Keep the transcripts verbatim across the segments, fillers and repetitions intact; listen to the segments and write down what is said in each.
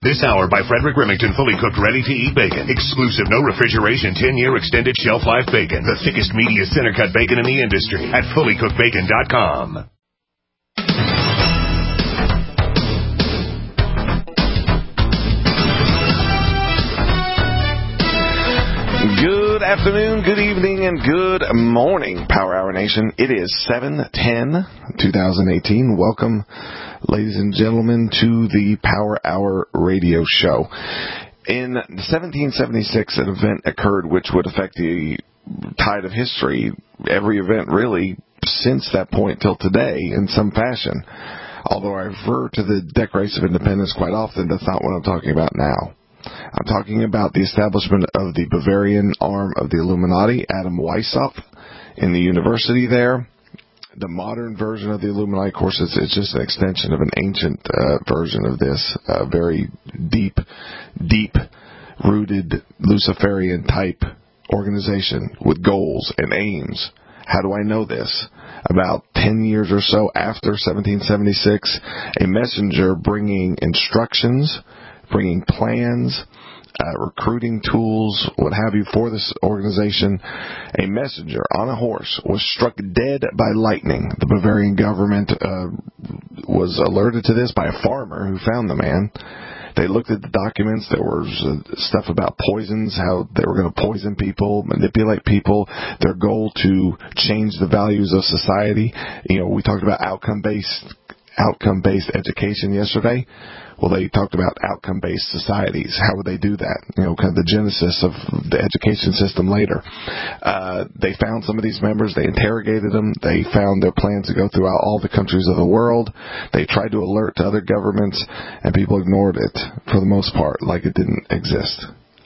This hour by Frederick Remington, fully cooked, ready-to-eat bacon. Exclusive, no refrigeration, ten-year extended shelf life bacon. The thickest, meatiest, center-cut bacon in the industry at fully cooked bacon dot com. Good afternoon, good evening, and good morning, Power Hour Nation. It is seven ten twenty eighteen. Welcome, ladies and gentlemen, to the Power Hour radio show. In seventeen seventy-six, an event occurred which would affect the tide of history, every event really since that point till today in some fashion. Although I refer to the Declaration of Independence quite often, that's not what I'm talking about now. I'm talking about the establishment of the Bavarian arm of the Illuminati, Adam Weishaupt, in the university there. The modern version of the Illuminati, of course, is, is just an extension of an ancient uh, version of this, uh, very deep, deep-rooted Luciferian-type organization with goals and aims. How do I know this? About ten years or so after seventeen seventy-six, a messenger bringing instructions, bringing plans, uh, recruiting tools, what have you, for this organization, a messenger on a horse was struck dead by lightning. The Bavarian government uh, was alerted to this by a farmer who found the man. They looked at the documents. There was uh, stuff about poisons, how they were going to poison people, manipulate people, their goal to change the values of society. You know, we talked about outcome-based outcome-based education yesterday. Well, they talked about outcome-based societies. How would they do that? You know, kind of the genesis of the education system later. Uh, they found some of these members. They interrogated them. They found their plans to go throughout all the countries of the world. They tried to alert to other governments, and people ignored it for the most part, like it didn't exist.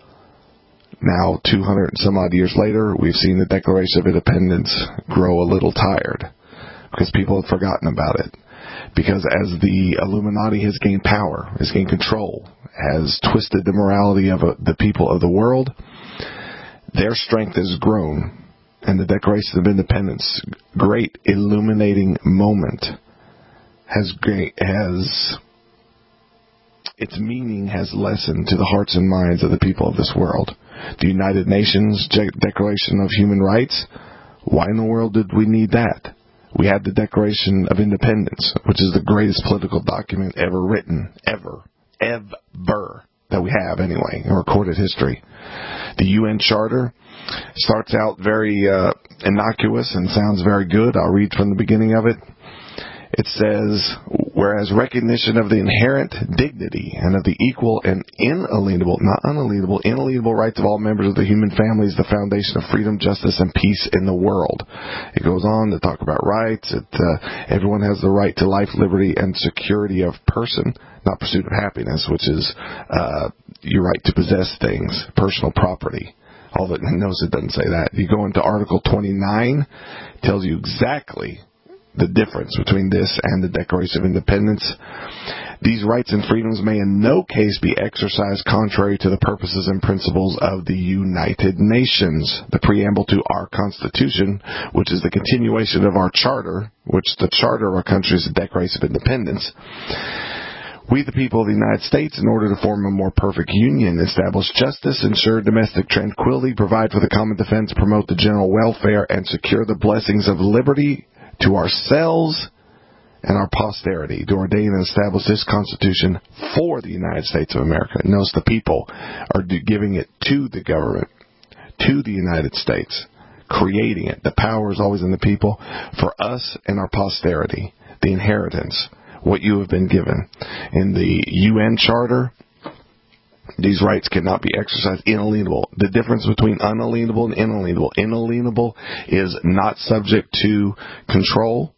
Now, two hundred and some odd years later, we've seen the Declaration of Independence grow a little tired because people have forgotten about it. Because as the Illuminati has gained power, has gained control, has twisted the morality of uh, the people of the world, their strength has grown. And the Declaration of Independence, great illuminating moment, has great, has its meaning has lessened to the hearts and minds of the people of this world. The United Nations Declaration of Human Rights, why in the world did we need that? We had the Declaration of Independence, which is the greatest political document ever written, ever, ever, that we have anyway, in recorded history. The U N Charter starts out very uh, innocuous and sounds very good. I'll read from the beginning of it. It says, whereas recognition of the inherent dignity and of the equal and inalienable, not unalienable, inalienable rights of all members of the human family is the foundation of freedom, justice, and peace in the world. It goes on to talk about rights. It, uh, everyone has the right to life, liberty, and security of person, not pursuit of happiness, which is uh, your right to possess things, personal property. Although it knows it doesn't say that. You go into Article twenty-nine, it tells you exactly the difference between this and the Declaration of Independence. These rights and freedoms may in no case be exercised contrary to the purposes and principles of the United Nations. The preamble to our Constitution, which is the continuation of our charter, which the charter of our country is the Declaration of Independence. We, the people of the United States, in order to form a more perfect union, establish justice, ensure domestic tranquility, provide for the common defense, promote the general welfare, and secure the blessings of liberty to ourselves and our posterity, to ordain and establish this Constitution for the United States of America. Notice the people are giving it to the government, to the United States, creating it. The power is always in the people, for us and our posterity, the inheritance, what you have been given. In the U N Charter, these rights cannot be exercised inalienable. The difference between unalienable and inalienable. Inalienable is not subject to control.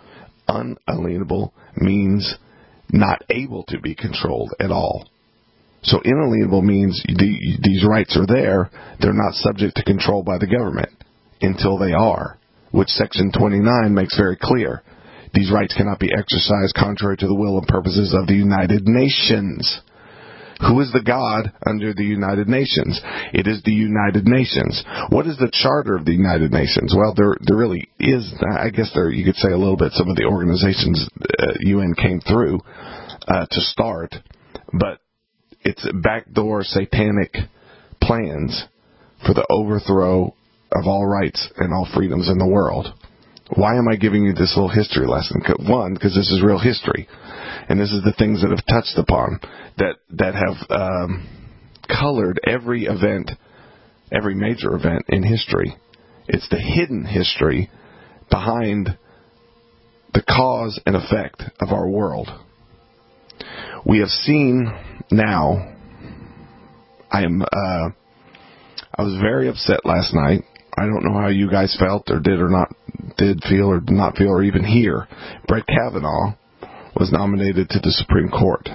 Unalienable means not able to be controlled at all. So inalienable means the, these rights are there. They're not subject to control by the government until they are, which Section twenty-nine makes very clear. These rights cannot be exercised contrary to the will and purposes of the United Nations. Who is the God under the United Nations? It is the United Nations. What is the charter of the United Nations? Well, there there really is, I guess there you could say a little bit, some of the organizations uh, U N came through uh, to start, but it's backdoor satanic plans for the overthrow of all rights and all freedoms in the world. Why am I giving you this little history lesson? One, because this is real history, and this is the things that have touched upon, that that have um, colored every event, every major event in history. It's the hidden history behind the cause and effect of our world. We have seen now. I am. Uh, I was very upset last night. I don't know how you guys felt or did or not did feel or did not feel or even hear. Brett Kavanaugh was nominated to the Supreme Court.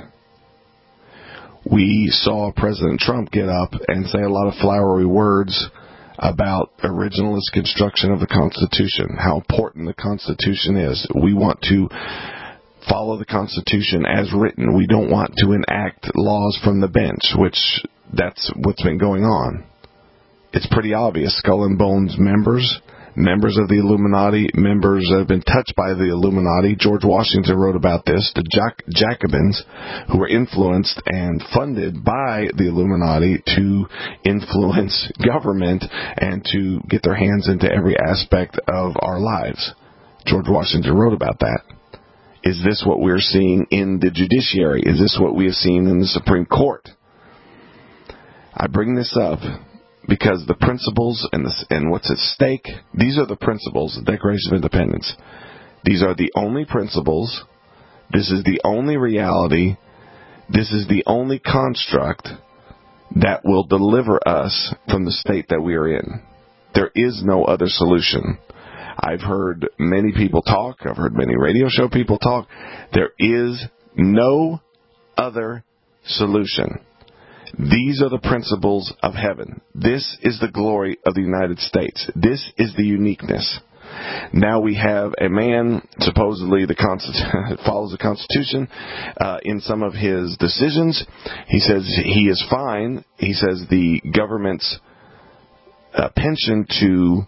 We saw President Trump get up and say a lot of flowery words about originalist construction of the Constitution, how important the Constitution is. We want to follow the Constitution as written. We don't want to enact laws from the bench, which that's what's been going on. It's pretty obvious. Skull and Bones members, members of the Illuminati, members that have been touched by the Illuminati. George Washington wrote about this. The Jac- Jacobins, who were influenced and funded by the Illuminati to influence government and to get their hands into every aspect of our lives. George Washington wrote about that. Is this what we're seeing in the judiciary? Is this what we have seen in the Supreme Court? I bring this up because the principles and, the, and what's at stake, these are the principles, the Declaration of Independence. These are the only principles. This is the only reality. This is the only construct that will deliver us from the state that we are in. There is no other solution. I've heard many people talk. I've heard many radio show people talk. There is no other solution. These are the principles of heaven. This is the glory of the United States. This is the uniqueness. Now we have a man, supposedly the Constitu- follows the Constitution uh, in some of his decisions. He says he is fine. He says the government's uh, pension to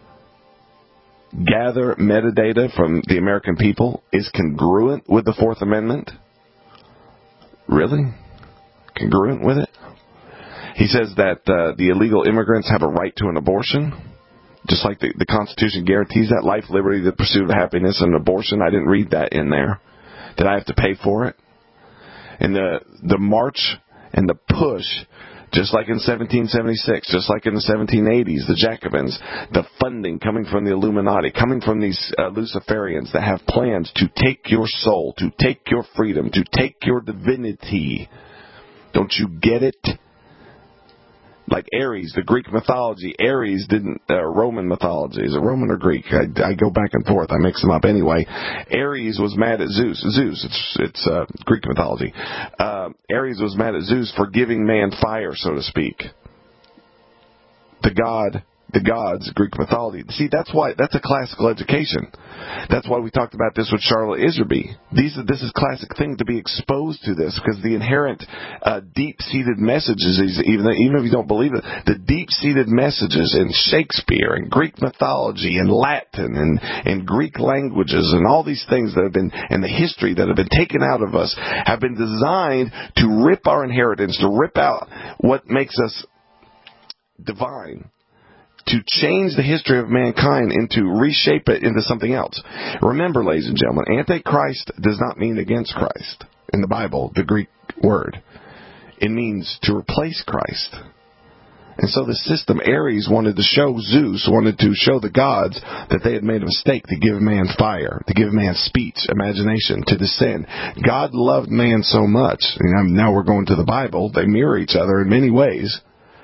gather metadata from the American people is congruent with the Fourth Amendment. Really? Congruent with it? He says that uh, the illegal immigrants have a right to an abortion, just like the, the Constitution guarantees that: life, liberty, the pursuit of happiness, and abortion. I didn't read that in there. Did I have to pay for it? And the the march and the push, just like in seventeen seventy-six, just like in the seventeen eighties, the Jacobins, the funding coming from the Illuminati, coming from these uh, Luciferians that have plans to take your soul, to take your freedom, to take your divinity. Don't you get it? Like Ares, the Greek mythology. Ares didn't, uh, Roman mythology. Is it Roman or Greek? I, I go back and forth. I mix them up anyway. Ares was mad at Zeus. Zeus, it's, it's uh, Greek mythology. Uh, Ares was mad at Zeus for giving man fire, so to speak. The god, the gods, Greek mythology. See, that's why, that's a classical education. That's why we talked about this with Charlotte Iserby. These, this is classic thing to be exposed to this, because the inherent uh, deep-seated messages, even, even if you don't believe it, the deep-seated messages in Shakespeare and Greek mythology and Latin and, and Greek languages and all these things that have been, and the history that have been taken out of us, have been designed to rip our inheritance, to rip out what makes us divine, to change the history of mankind and to reshape it into something else. Remember, ladies and gentlemen, Antichrist does not mean against Christ in the Bible, the Greek word. It means to replace Christ. And so the system, Ares wanted to show Zeus, wanted to show the gods that they had made a mistake to give man fire, to give man speech, imagination, to descend. God loved man so much, and now we're going to the Bible, they mirror each other in many ways.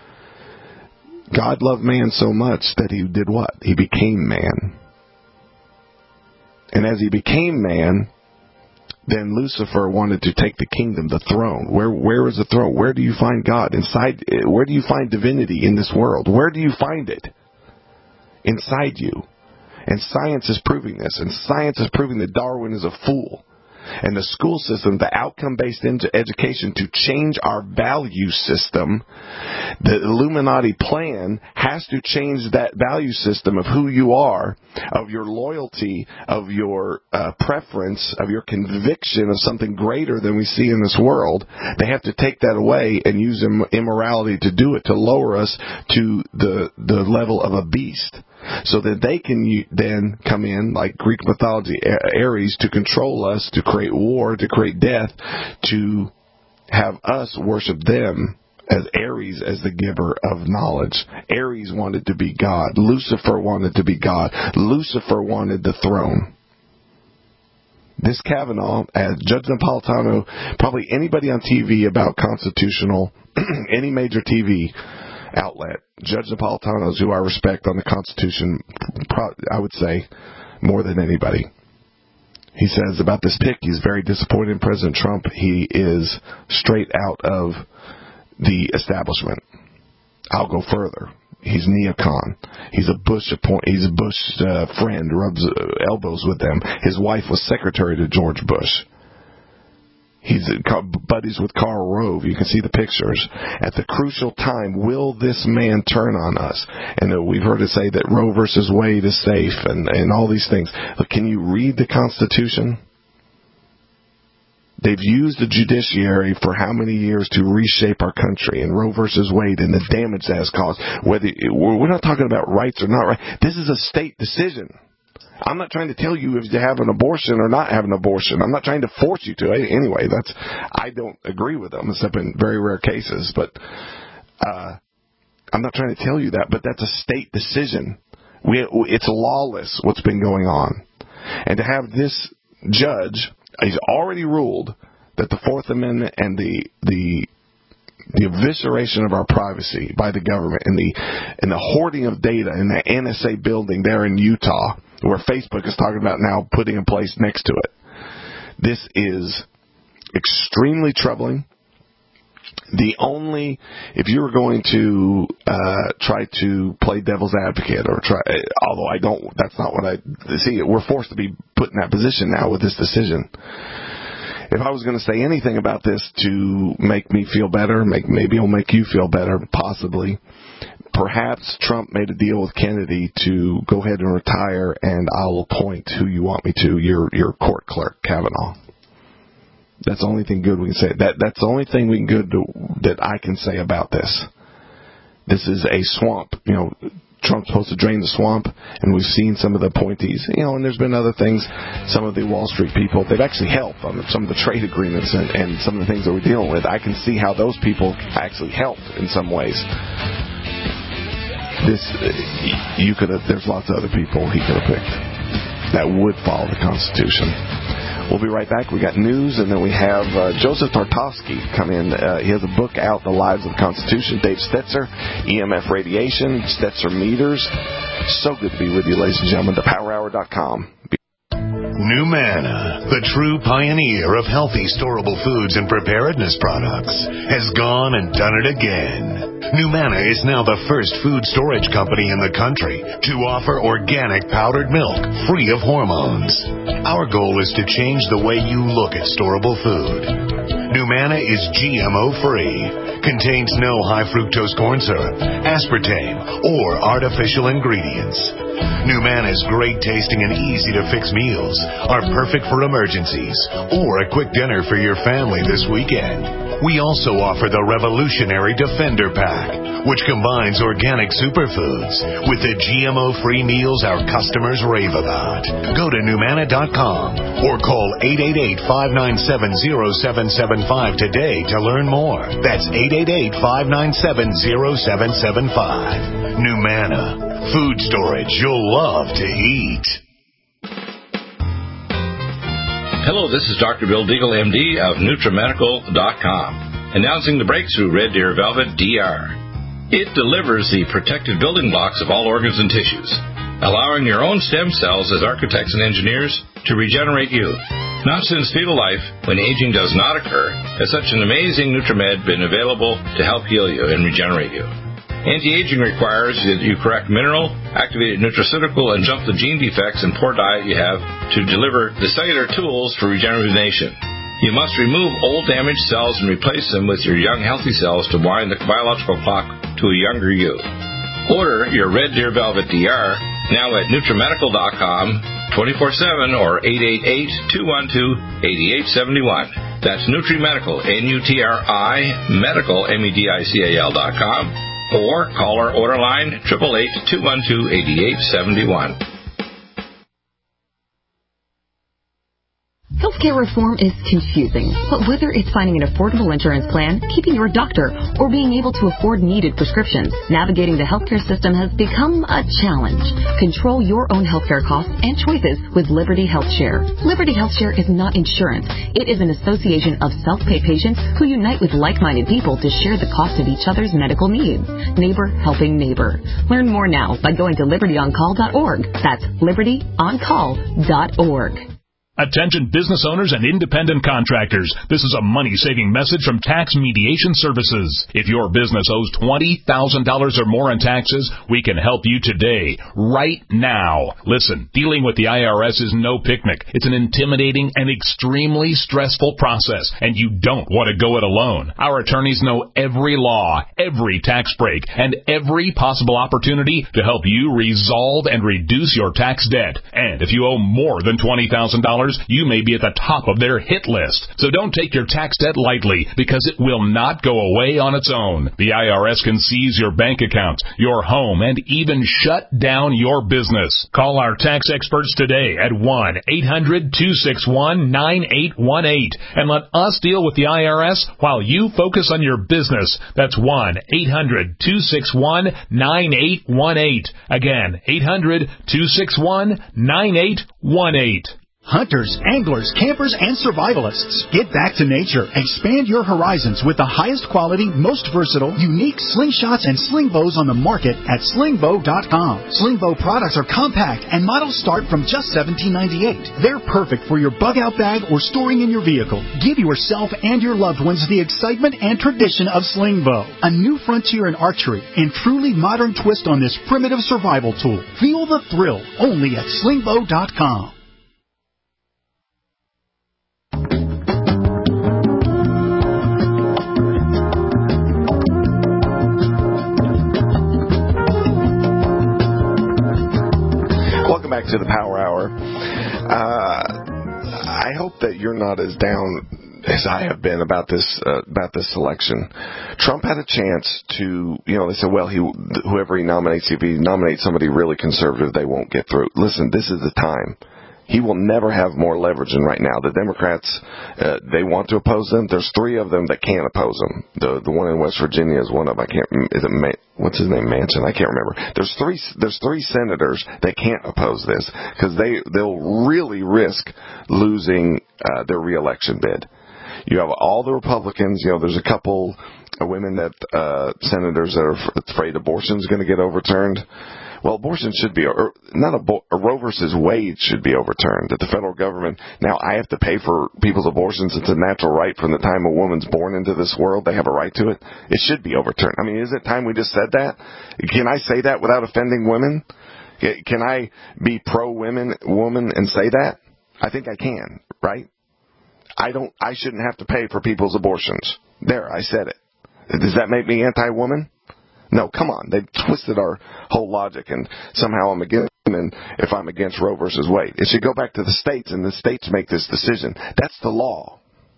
God loved man so much that he did what? He became man. And as he became man, then Lucifer wanted to take the kingdom, the throne. Where where is the throne? Where do you find God? Inside, where do you find divinity in this world? Where do you find it? Inside you. And science is proving this. And science is proving that Darwin is a fool. and the school system, the outcome-based education, to change our value system, the Illuminati plan has to change that value system of who you are, of your loyalty, of your uh, preference, of your conviction of something greater than we see in this world. They have to take that away and use Im- immorality to do it, to lower us to the the level of a beast, so that they can u- then come in, like Greek mythology, Ares, to control us, to create war, to create death, to have us worship them as Ares, as the giver of knowledge. Ares wanted to be God. Lucifer wanted to be God. Lucifer wanted the throne. This Kavanaugh, as Judge Napolitano, probably anybody on T V about constitutional, any major T V outlet, Judge Napolitano's who I respect on the Constitution, I would say, more than anybody. He says about this pick, he's very disappointed in President Trump. He is straight out of the establishment. I'll go further. He's neocon. He's a Bush appoint. He's a Bush uh, friend. Rubs elbows with them. His wife was secretary to George Bush. He's buddies with Karl Rove. You can see the pictures. At the crucial time, will this man turn on us? And uh, we've heard it say that Roe versus Wade is safe and, and all these things. But can you read the Constitution? They've used the judiciary for how many years to reshape our country, and Roe versus Wade and the damage that has caused. Whether we're not talking about rights or not right. This is a state decision. I'm not trying to tell you if you have an abortion or not have an abortion. I'm not trying to force you to. Anyway, that's I don't agree with them, except in very rare cases. But uh, I'm not trying to tell you that. But that's a state decision. We it's lawless what's been going on, and to have this judge. He's already ruled that the Fourth Amendment and the the the evisceration of our privacy by the government and the and the hoarding of data in the N S A building there in Utah, where Facebook is talking about now putting in place next to it. This is extremely troubling. The only, if you were going to uh, try to play devil's advocate or try, although I don't, that's not what I see. We're forced to be put in that position now with this decision. If I was going to say anything about this to make me feel better, make maybe it'll make you feel better, possibly. Perhaps Trump made a deal with Kennedy to go ahead and retire, and I'll appoint who you want me to, your your court clerk, Kavanaugh. That's the only thing good we can say. That that's the only thing we can good to, that I can say about this. This is a swamp. You know, Trump's supposed to drain the swamp, and we've seen some of the appointees. You know, and there's been other things. Some of the Wall Street people, they've actually helped on some of the trade agreements and, and some of the things that we're dealing with. I can see how those people actually helped in some ways. This, you could have. There's lots of other people he could have picked that would follow the Constitution. We'll be right back. We got news, and then we have uh, Joseph Tartovsky come in. Uh, he has a book out, The Lives of the Constitution. Dave Stetzer, E M F Radiation, Stetzer Meters. So good to be with you, ladies and gentlemen. the power hour dot com. Numanna, the true pioneer of healthy storable foods and preparedness products, has gone and done it again. Numanna is now the first food storage company in the country to offer organic powdered milk free of hormones. Our goal is to change the way you look at storable food. Numanna is G M O-free, contains no high fructose corn syrup, aspartame, or artificial ingredients. Numanna's great tasting and easy to fix meals are perfect for emergencies or a quick dinner for your family this weekend. We also offer the revolutionary Defender Pack, which combines organic superfoods with the G M O-free meals our customers rave about. Go to Numanna dot com or call eight eight eight, five nine seven, zero seven seven five today to learn more. That's eight eight eight, five nine seven, zero seven seven five. Numanna, food storage you'll love to eat. Hello, this is Doctor Bill Deagle, M D of Nutramedical dot com, announcing the breakthrough Red Deer Velvet D R. It delivers the protected building blocks of all organs and tissues, allowing your own stem cells as architects and engineers to regenerate youth. Not since fetal life, when aging does not occur, has such an amazing Nutramed been available to help heal you and regenerate you. Anti-aging requires that you correct mineral, activated nutraceutical, and jump the gene defects and poor diet you have to deliver the cellular tools for regeneration. You must remove old damaged cells and replace them with your young healthy cells to wind the biological clock to a younger you. Order your Red Deer Velvet D R now at Nutrimedical dot com, twenty-four seven or eight eight eight, two one two, eight eight seven one. That's Nutrimedical, N U T R I, medical, M E D I C A L dot com, or call our order line, eight eight eight, two one two, eight eight seven one. Healthcare reform is confusing, but whether it's finding an affordable insurance plan, keeping your doctor, or being able to afford needed prescriptions, navigating the healthcare system has become a challenge. Control your own healthcare costs and choices with Liberty HealthShare. Liberty HealthShare is not insurance. It is an association of self-pay patients who unite with like-minded people to share the cost of each other's medical needs. Neighbor helping neighbor. Learn more now by going to liberty on call dot org. That's liberty on call dot org. Attention business owners and independent contractors. This is a money-saving message from Tax Mediation Services. If your business owes twenty thousand dollars or more in taxes, we can help you today, right now. Listen, dealing with the I R S is no picnic. It's an intimidating and extremely stressful process, and you don't want to go it alone. Our attorneys know every law, every tax break, and every possible opportunity to help you resolve and reduce your tax debt. And if you owe more than twenty thousand dollars, you may be at the top of their hit list. So don't take your tax debt lightly, because it will not go away on its own. The I R S can seize your bank accounts, your home, and even shut down your business. Call our tax experts today at one eight hundred, two six one, nine eight one eight and let us deal with the I R S while you focus on your business. That's one eight hundred, two six one, nine eight one eight. Again, eight hundred, two six one, nine eight one eight. Hunters, anglers, campers, and survivalists, get back to nature. Expand your horizons with the highest quality, most versatile, unique slingshots and sling bows on the market at sling bow dot com. Sling bow products are compact and models start from just seventeen ninety-eight. They're perfect for your bug out bag or storing in your vehicle. Give yourself and your loved ones the excitement and tradition of sling bow, a new frontier in archery and truly modern twist on this primitive survival tool. Feel the thrill only at sling bow dot com. Back to the Power Hour. Uh, I hope that you're not as down as I have been about this uh, about this election. Trump had a chance to, you know, they said, well, he whoever he nominates, if he nominates somebody really conservative, they won't get through. Listen, this is the time. He will never have more leverage than right now. The Democrats, uh, they want to oppose them. There's three of them that can't oppose them. The the one in West Virginia is one of them. I can't. Is it Ma- what's his name? Manchin? I can't remember. There's three. There's three senators that can't oppose this because they they'll really risk losing uh, their reelection bid. You have all the Republicans. You know, there's a couple of women that uh, senators that are afraid abortion is going to get overturned. Well, abortion should be, or not a, a Roe versus Wade should be overturned. That the federal government, now I have to pay for people's abortions. It's a natural right from the time a woman's born into this world. They have a right to it. It should be overturned. I mean, is it time we just said that? Can I say that without offending women? Can I be pro-women woman and say that? I think I can, right? I don't, I shouldn't have to pay for people's abortions. There, I said it. Does that make me anti-woman? No, come on. They've twisted our whole logic, and somehow I'm against women if I'm against Roe versus Wade. It should go back to the states, and the states make this decision. That's the law.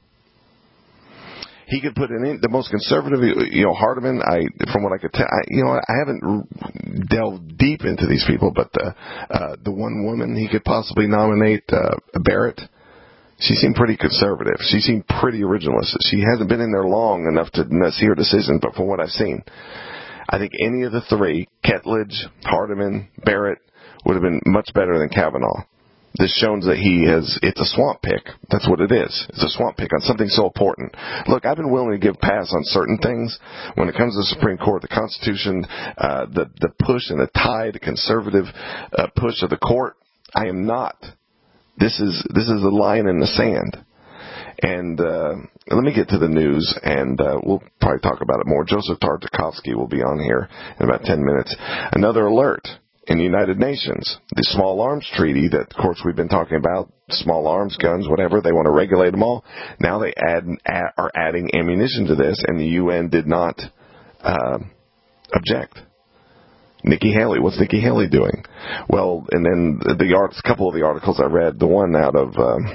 He could put in the most conservative, you know, Hardiman. I, from what I could tell, I, you know, I haven't delved deep into these people, but the uh, the one woman he could possibly nominate, uh, Barrett. She seemed pretty conservative. She seemed pretty originalist. She hasn't been in there long enough to see her decision, but from what I've seen, I think any of the three, Ketledge, Hardiman, Barrett, would have been much better than Kavanaugh. This shows that he has, it's a swamp pick. That's what it is. It's a swamp pick on something so important. Look, I've been willing to give pass on certain things. When it comes to the Supreme Court, the Constitution, uh, the, the push and the tide, the conservative uh, push of the court, I am not. This is, this is the line in the sand. And uh, let me get to the news, and uh, we'll probably talk about it more. Joseph Tartakovsky will be on here in about ten minutes. Another alert in the United Nations, the Small Arms Treaty that, of course, we've been talking about, small arms, guns, whatever, they want to regulate them all. Now they add, add are adding ammunition to this, and the U N did not uh, object. Nikki Haley, what's Nikki Haley doing? Well, and then the, the art, a couple of the articles I read, the one out of, um,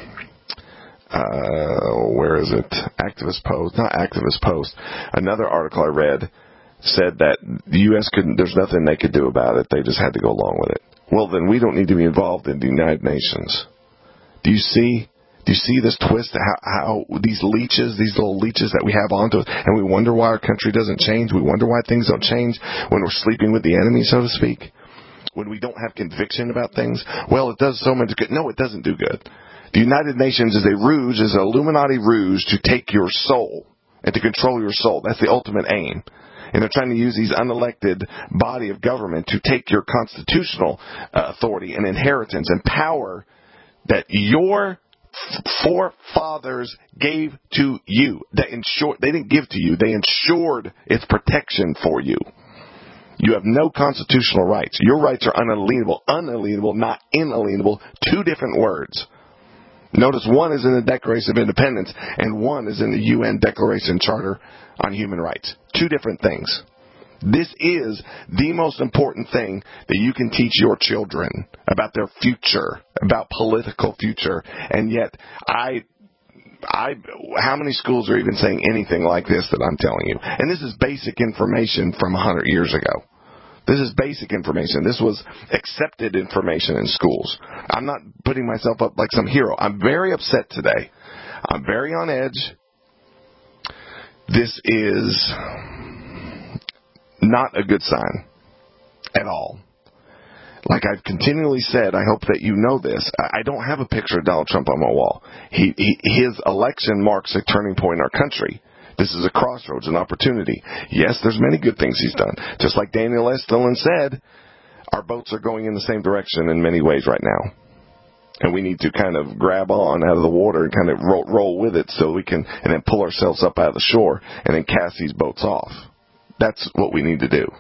uh, where is it? Activist Post, not Activist Post. Another article I read said that the U S couldn't, there's nothing they could do about it. They just had to go along with it. Well, then we don't need to be involved in the United Nations. Do you see? Do you see this twist? How, how these leeches, these little leeches that we have onto us, and we wonder why our country doesn't change. We wonder why things don't change when we're sleeping with the enemy, so to speak. When we don't have conviction about things. Well, it does so much good. No, it doesn't do good. The United Nations is a ruse, is an Illuminati ruse to take your soul and to control your soul. That's the ultimate aim. And they're trying to use these unelected body of government to take your constitutional uh, authority and inheritance and power that your forefathers gave to you. They ensured, they didn't give to you. They ensured its protection for you. You have no constitutional rights. Your rights are unalienable. Unalienable, not inalienable. Two different words. Notice one is in the Declaration of Independence and one is in the U N Declaration Charter on Human Rights. Two different things. This is the most important thing that you can teach your children about their future, about political future. And yet, I, I, how many schools are even saying anything like this that I'm telling you? And this is basic information from one hundred years ago. This is basic information. This was accepted information in schools. I'm not putting myself up like some hero. I'm very upset today. I'm very on edge. This is not a good sign at all. Like I've continually said, I hope that you know this. I don't have a picture of Donald Trump on my wall. He, he, his election marks a turning point in our country. This is a crossroads, an opportunity. Yes, there's many good things he's done. Just like Daniel Estulin said, our boats are going in the same direction in many ways right now. And we need to kind of grab on out of the water and kind of roll, roll with it so we can, and then pull ourselves up out of the shore and then cast these boats off. That's what we need to do.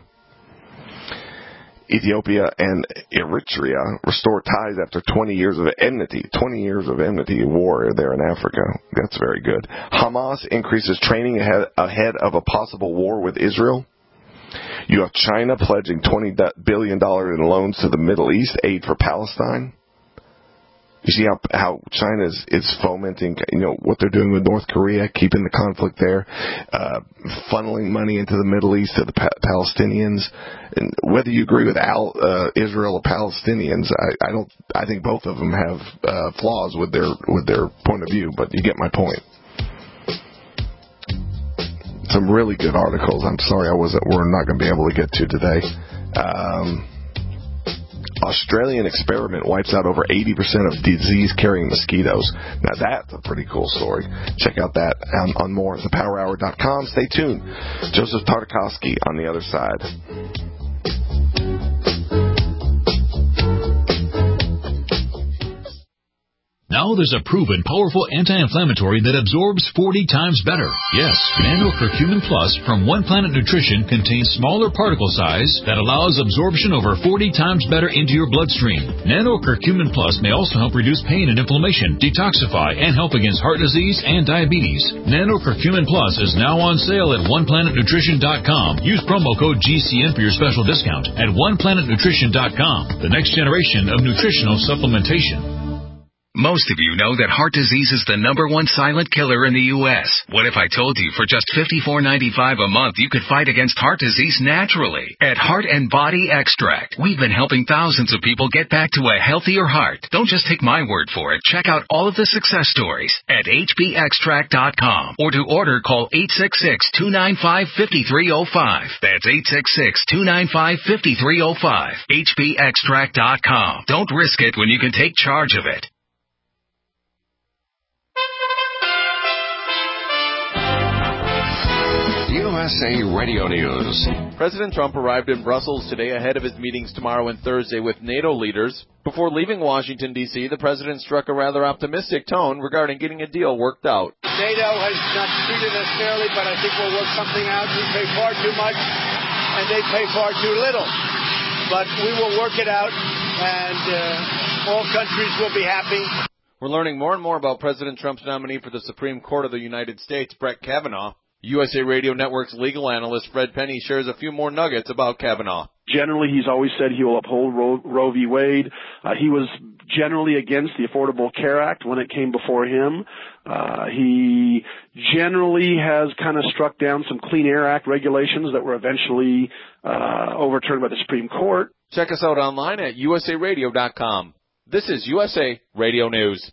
Ethiopia and Eritrea restore ties after twenty years of enmity. twenty years of enmity, war there in Africa. That's very good. Hamas increases training ahead, ahead of a possible war with Israel. You have China pledging twenty billion dollars in loans to the Middle East, aid for Palestine. You see how, how China is, is fomenting, you know, what they're doing with North Korea, keeping the conflict there, uh, funneling money into the Middle East to the pa- Palestinians. And whether you agree with Al, uh, Israel or Palestinians, I, I don't. I think both of them have uh, flaws with their with their point of view. But you get my point. Some really good articles. I'm sorry I wasn't. We're not going to be able to get to today. Um, Australian experiment wipes out over eighty percent of disease-carrying mosquitoes. Now, that's a pretty cool story. Check out that on, on more at the power hour dot com. Stay tuned. Joseph Tartakovsky on the other side. Now there's a proven, powerful anti-inflammatory that absorbs forty times better. Yes, Nano Curcumin Plus from One Planet Nutrition contains smaller particle size that allows absorption over forty times better into your bloodstream. Nano Curcumin Plus may also help reduce pain and inflammation, detoxify, and help against heart disease and diabetes. Nano Curcumin Plus is now on sale at one planet nutrition dot com. Use promo code G C N for your special discount at one planet nutrition dot com. The next generation of nutritional supplementation. Most of you know that heart disease is the number one silent killer in the U S What if I told you for just fifty-four ninety-five a month you could fight against heart disease naturally? At Heart and Body Extract, we've been helping thousands of people get back to a healthier heart. Don't just take my word for it. Check out all of the success stories at H B extract dot com. Or to order, call eight six six, two nine five, five three zero five. That's eight six six, two nine five, five three zero five. H B extract dot com. Don't risk it when you can take charge of it. U S A Radio News. President Trump arrived in Brussels today ahead of his meetings tomorrow and Thursday with NATO leaders. Before leaving Washington, D C, the president struck a rather optimistic tone regarding getting a deal worked out. NATO has not treated us fairly, but I think we'll work something out. We pay far too much, and they pay far too little. But we will work it out, and uh, all countries will be happy. We're learning more and more about President Trump's nominee for the Supreme Court of the United States, Brett Kavanaugh. U S A Radio Network's legal analyst Fred Penny shares a few more nuggets about Kavanaugh. Generally, he's always said he will uphold Roe, Roe v. Wade. Uh, he was generally against the Affordable Care Act when it came before him. Uh, he generally has kind of struck down some Clean Air Act regulations that were eventually uh, overturned by the Supreme Court. Check us out online at U S A radio dot com. This is U S A Radio News.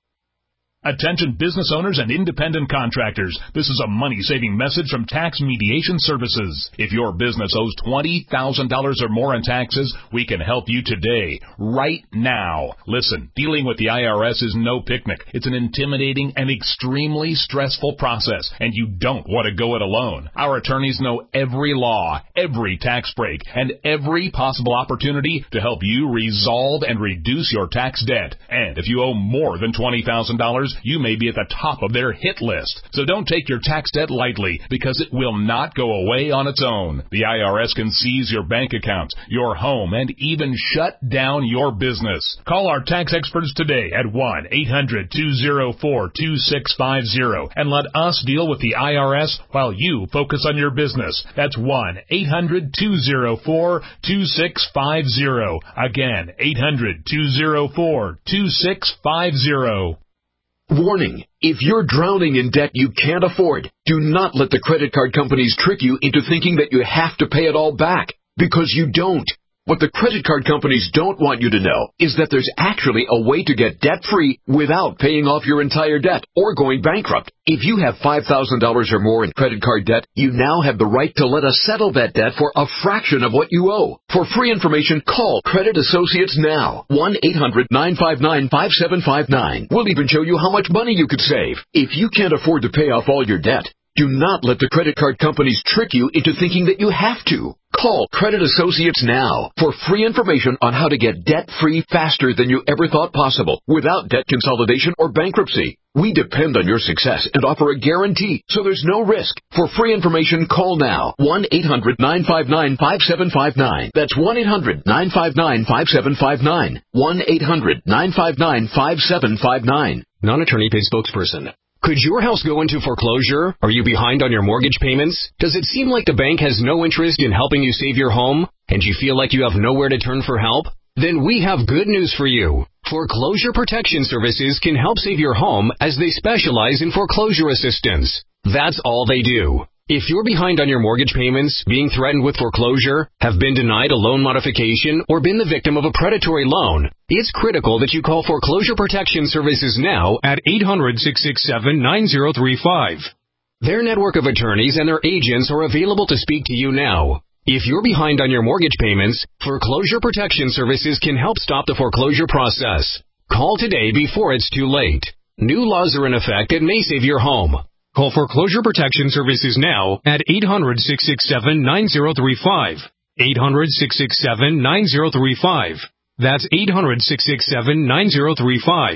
Attention business owners and independent contractors. This is a money-saving message from Tax Mediation Services. If your business owes twenty thousand dollars or more in taxes, we can help you today, right now. Listen, dealing with the I R S is no picnic. It's an intimidating and extremely stressful process, and you don't want to go it alone. Our attorneys know every law, every tax break, and every possible opportunity to help you resolve and reduce your tax debt. And if you owe more than twenty thousand dollars, you may be at the top of their hit list. So don't take your tax debt lightly, because it will not go away on its own. The I R S can seize your bank accounts, your home, and even shut down your business. Call our tax experts today at one eight hundred two oh four two six five oh and let us deal with the I R S while you focus on your business. That's one eight hundred two oh four two six five oh. Again, eight hundred two oh four two six five oh. Warning, if you're drowning in debt you can't afford, do not let the credit card companies trick you into thinking that you have to pay it all back, because you don't. What the credit card companies don't want you to know is that there's actually a way to get debt-free without paying off your entire debt or going bankrupt. If you have five thousand dollars or more in credit card debt, you now have the right to let us settle that debt for a fraction of what you owe. For free information, call Credit Associates now. one eight hundred nine five nine five seven five nine. We'll even show you how much money you could save. If you can't afford to pay off all your debt, do not let the credit card companies trick you into thinking that you have to. Call Credit Associates now for free information on how to get debt-free faster than you ever thought possible without debt consolidation or bankruptcy. We depend on your success and offer a guarantee, so there's no risk. For free information, call now. one eight hundred nine five nine five seven five nine. That's one eight hundred nine five nine five seven five nine. one eight hundred nine five nine five seven five nine. Non-attorney paid spokesperson. Could your house go into foreclosure? Are you behind on your mortgage payments? Does it seem like the bank has no interest in helping you save your home, and you feel like you have nowhere to turn for help? Then we have good news for you. Foreclosure Protection Services can help save your home, as they specialize in foreclosure assistance. That's all they do. If you're behind on your mortgage payments, being threatened with foreclosure, have been denied a loan modification, or been the victim of a predatory loan, it's critical that you call Foreclosure Protection Services now at eight hundred six six seven nine zero three five. Their network of attorneys and their agents are available to speak to you now. If you're behind on your mortgage payments, Foreclosure Protection Services can help stop the foreclosure process. Call today before it's too late. New laws are in effect that may save your home. Call Foreclosure Protection Services now at eight hundred six six seven nine zero three five. eight hundred six six seven nine zero three five. That's eight hundred six six seven nine zero three five.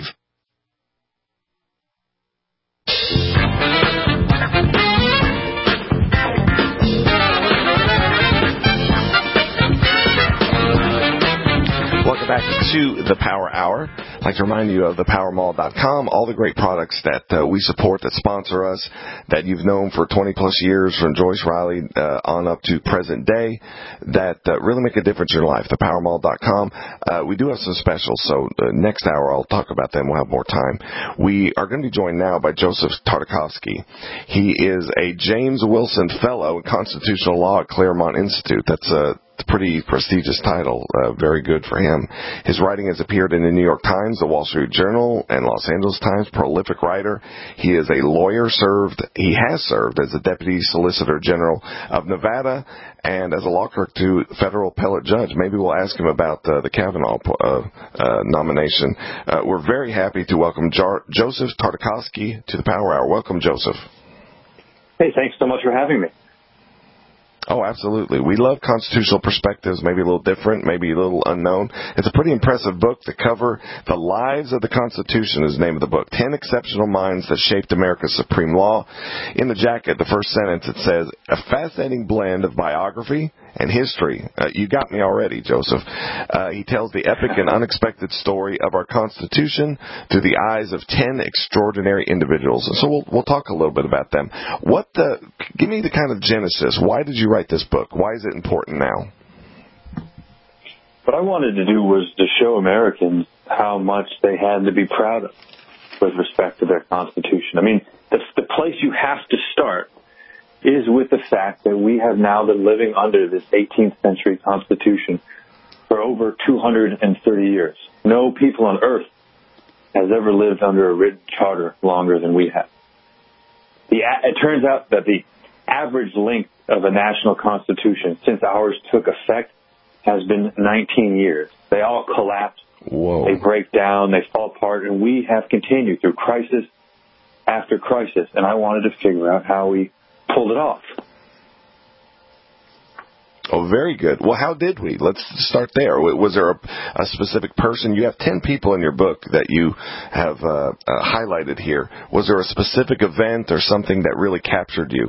Welcome back to the Power Hour. I'd like to remind you of the power mall dot com, all the great products that uh, we support, that sponsor us, that you've known for twenty plus years, from Joyce Riley uh, on up to present day, that uh, really make a difference in your life, the power mall dot com. Uh, we do have some specials, so uh, next hour I'll talk about them. We'll have more time. We are going to be joined now by Joseph Tartakovsky. He is a James Wilson Fellow in Constitutional Law at Claremont Institute. That's a pretty prestigious title, uh, very good for him. His writing has appeared in the New York Times, the Wall Street Journal, and Los Angeles Times. Prolific writer. He is a lawyer, served, he has served as a Deputy Solicitor General of Nevada and as a law clerk to federal appellate judge. Maybe we'll ask him about uh, the Kavanaugh uh, uh, nomination. Uh, we're very happy to welcome Jar- Joseph Tartakovsky to the Power Hour. Welcome, Joseph. Hey, thanks so much for having me. Oh, absolutely. We love constitutional perspectives, maybe a little different, maybe a little unknown. It's a pretty impressive book. The cover, The Lives of the Constitution, is the name of the book. Ten exceptional minds that shaped America's supreme law. In the jacket, the first sentence, it says, a fascinating blend of biography and history. Uh, you got me already, Joseph. Uh, he tells the epic and unexpected story of our Constitution through the eyes of ten extraordinary individuals. And so we'll, we'll talk a little bit about them. What the, give me the kind of genesis. Why did you write this book? Why is it important now? What I wanted to do was to show Americans how much they had to be proud of with respect to their Constitution. I mean, the, the place you have to start is with the fact that we have now been living under this eighteenth century Constitution for over two hundred thirty years. No people on earth has ever lived under a written charter longer than we have. The, it turns out that the average length of a national constitution since ours took effect has been nineteen years. They all collapse. Whoa. They break down, they fall apart, and we have continued through crisis after crisis. And I wanted to figure out how we pulled it off. Oh, very good. Well, how did we? Let's start there. Was there a, a specific person? You have ten people in your book that you have uh, uh, highlighted here. Was there a specific event or something that really captured you?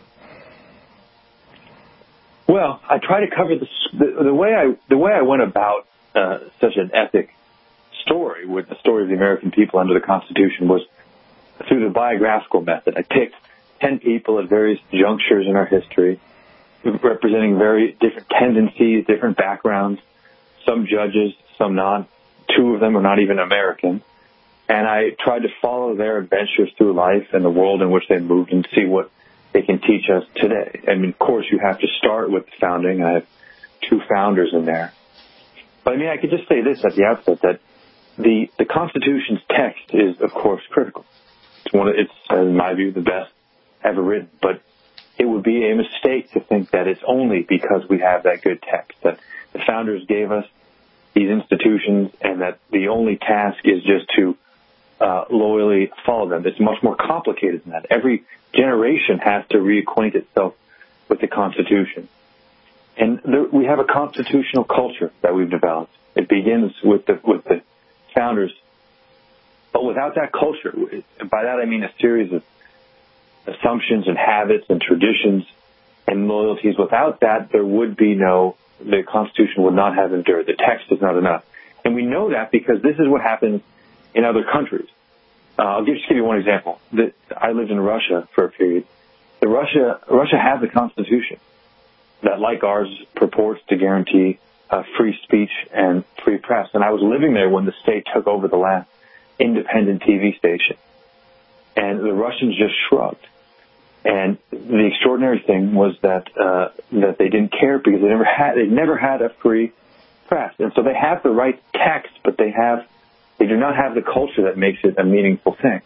Well, I try to cover the, the, the way I the way I went about uh, such an epic story with the story of the American people under the Constitution was through the biographical method. I picked ten people at various junctures in our history, representing very different tendencies, different backgrounds, some judges, some not. Two of them are not even American. And I tried to follow their adventures through life and the world in which they moved and see what they can teach us today. I mean, of course, you have to start with the founding. I have two founders in there. But, I mean, I could just say this at the outset, that the, the Constitution's text is, of course, critical. It's, one of, it's, in my view, the best ever written. But it would be a mistake to think that it's only because we have that good text, that the founders gave us these institutions and that the only task is just to uh, loyally follow them. It's much more complicated than that. Every generation has to reacquaint itself with the Constitution. And there, we have a constitutional culture that we've developed. It begins with the, with the founders. But without that culture, and by that I mean a series of assumptions and habits and traditions and loyalties. Without that, there would be no, the Constitution would not have endured. The text is not enough. And we know that because this is what happens in other countries. Uh, I'll just give you one example. The, I lived in Russia for a period. The Russia, Russia has a constitution that, like ours, purports to guarantee uh, free speech and free press. And I was living there when the state took over the last independent T V station. And the Russians just shrugged. And the extraordinary thing was that uh, that they didn't care because they never had they never had a free press. And so they have the right text, but they have they do not have the culture that makes it a meaningful thing.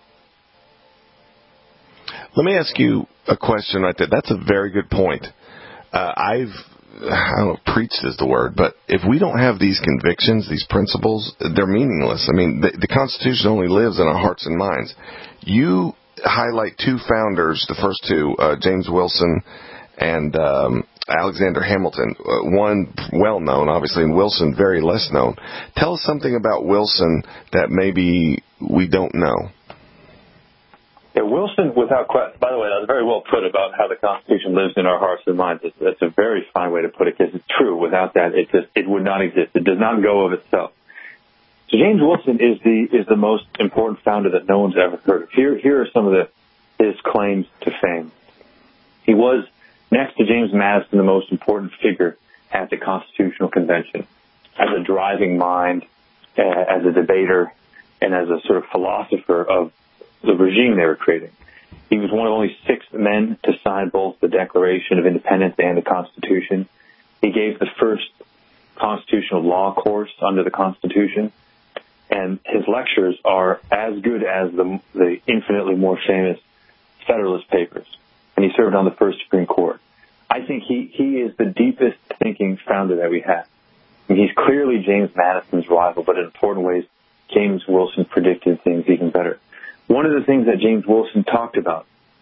Let me ask you a question right there. That's a very good point. Uh, I've, I don't know, preached is the word, but if we don't have these convictions, these principles, they're meaningless. I mean, the, the Constitution only lives in our hearts and minds. You highlight two founders, the first two, uh, James Wilson and um, Alexander Hamilton. Uh, one well-known, obviously, and Wilson very less known. Tell us something about Wilson that maybe we don't know. Yeah, Wilson, without question, by the way, that was very well put about how the Constitution lives in our hearts and minds. It's, that's a very fine way to put it because it's true. Without that, it just it would not exist. It does not go of itself. So James Wilson is the is the most important founder that no one's ever heard of. Here, here are some of the his claims to fame. He was, next to James Madison, the most important figure at the Constitutional Convention, as a driving mind, uh, as a debater, and as a sort of philosopher of the regime they were creating. He was one of only six men to sign both the Declaration of Independence and the Constitution. He gave the first constitutional law course under the Constitution, and his lectures are as good as the, the infinitely more famous Federalist Papers. And he served on the first Supreme Court. I think he, he is the deepest thinking founder that we have. I mean, he's clearly James Madison's rival, but in important ways, James Wilson predicted things even better. One of the things that James Wilson talked about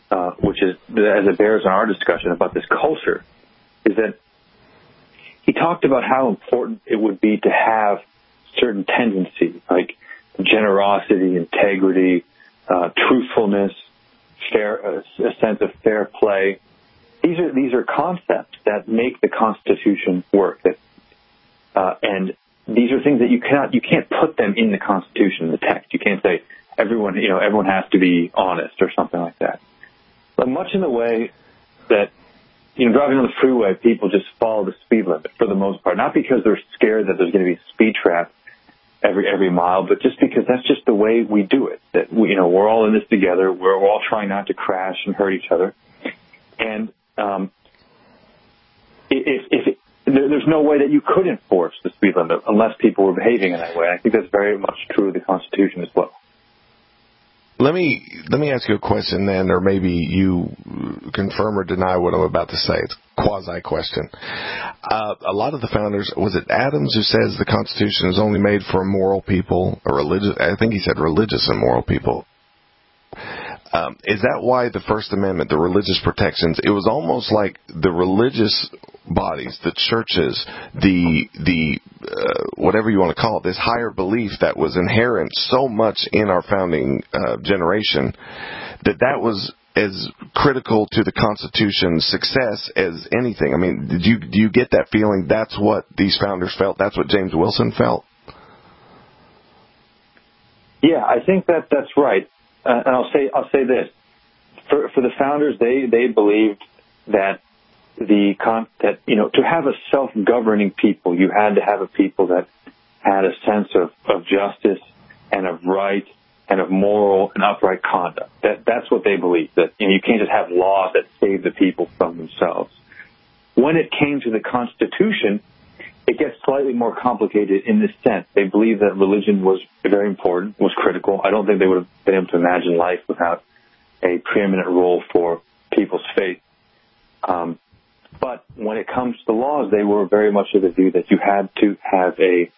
uh, which is, as it bears on our discussion about this culture, is that he talked about how important it would be to have certain tendencies, like generosity, integrity, uh, truthfulness, fair, uh, a sense of fair play. These are these are concepts that make the Constitution work. That uh, and these are things that you cannot you can't put them in the Constitution, the text. You can't say everyone you know everyone has to be honest or something like that. But much in the way that you know driving on the freeway, people just follow the speed limit for the most part, not because they're scared that there's going to be a speed trap every every mile, but just because that's just the way we do it. That we, you know we're all in this together. We're, we're all trying not to crash and hurt each other, and um, if, if it, there, there's no way that you could enforce the speed limit unless people were behaving in that way. I think that's very much true of the Constitution as well. Let me let me ask you a question then, or maybe you confirm or deny what I'm about to say. It's a quasi question. Uh, a lot of the founders, was it Adams who says the Constitution is only made for moral people, or religious? I think he said religious and moral people. Um, is that why the First Amendment, the religious protections, it was almost like the religious bodies, the churches, the the uh, whatever you want to call it, this higher belief that was inherent so much in our founding uh, generation, that that was as critical to the Constitution's success as anything. I mean, did you do you get that feeling? That's what these founders felt. That's what James Wilson felt. Yeah, I think that that's right. Uh, and I'll say I'll say this: for for the founders, they they believed that the con- that you know to have a self-governing people, you had to have a people that had a sense of, of justice and of right and of moral and upright conduct. That that's what they believed. That you know you can't just have laws that save the people from themselves. When it came to the Constitution, it gets slightly more complicated in this sense. They believe that religion was very important, was critical. I don't think they would have been able to imagine life without a preeminent role for people's faith. Um, but when it comes to the laws, they were very much of the view that you had to have a,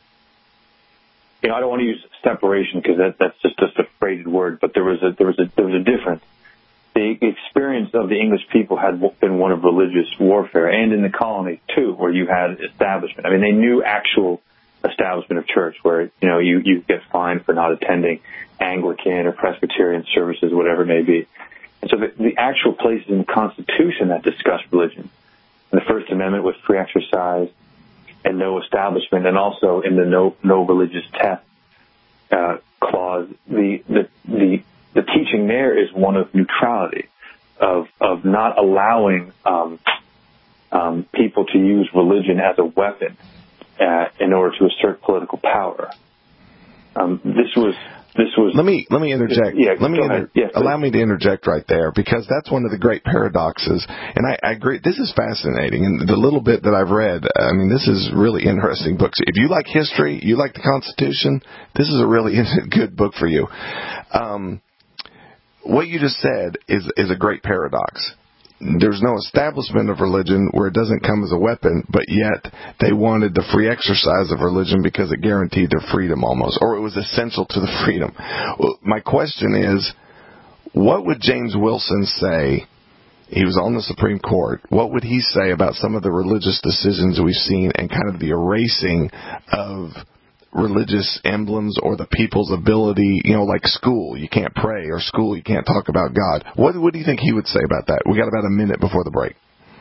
you know, I don't want to use separation because that, that's just, just a freighted word, but there was a, there was a, there was a difference. The experience of the English people had been one of religious warfare, and in the colonies too, where you had establishment. I mean, they knew actual establishment of church, where you know you you get fined for not attending Anglican or Presbyterian services, whatever it may be. And so the, the actual places in the Constitution that discuss religion, in the First Amendment with free exercise and no establishment, and also in the no no religious test uh, clause, the the the The teaching there is one of neutrality, of of not allowing um, um, people to use religion as a weapon uh, in order to assert political power. Um, this was this was. Let me let me interject. Yeah, let me inter- yeah, allow me to interject right there, because that's one of the great paradoxes, and I, I agree. This is fascinating, and the little bit that I've read, I mean, this is really interesting books. If you like history, you like the Constitution, this is a really good book for you. Um, What you just said is is a great paradox. There's no establishment of religion where it doesn't come as a weapon, but yet they wanted the free exercise of religion because it guaranteed their freedom almost, or it was essential to the freedom. Well, my question is, what would James Wilson say? He was on the Supreme Court. What would he say about some of the religious decisions we've seen and kind of the erasing of religious emblems or the people's ability, you know, like school, you can't pray, or school, you can't talk about God. What, what do you think he would say about that? We got about a minute before the break.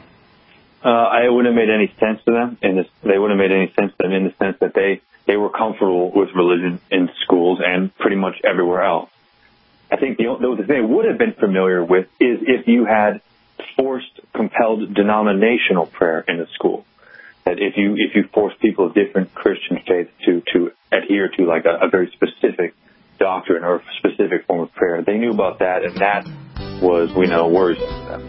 Uh, I wouldn't have made any sense to them, and they wouldn't have made any sense to them in the sense that they, they were comfortable with religion in schools and pretty much everywhere else. I think the, the thing they would have been familiar with is if you had forced, compelled denominational prayer in a school. That if you if you force people of different Christian faiths to, to adhere to like a, a very specific doctrine or a specific form of prayer, they knew about that, and that was, we know, worrisome to them.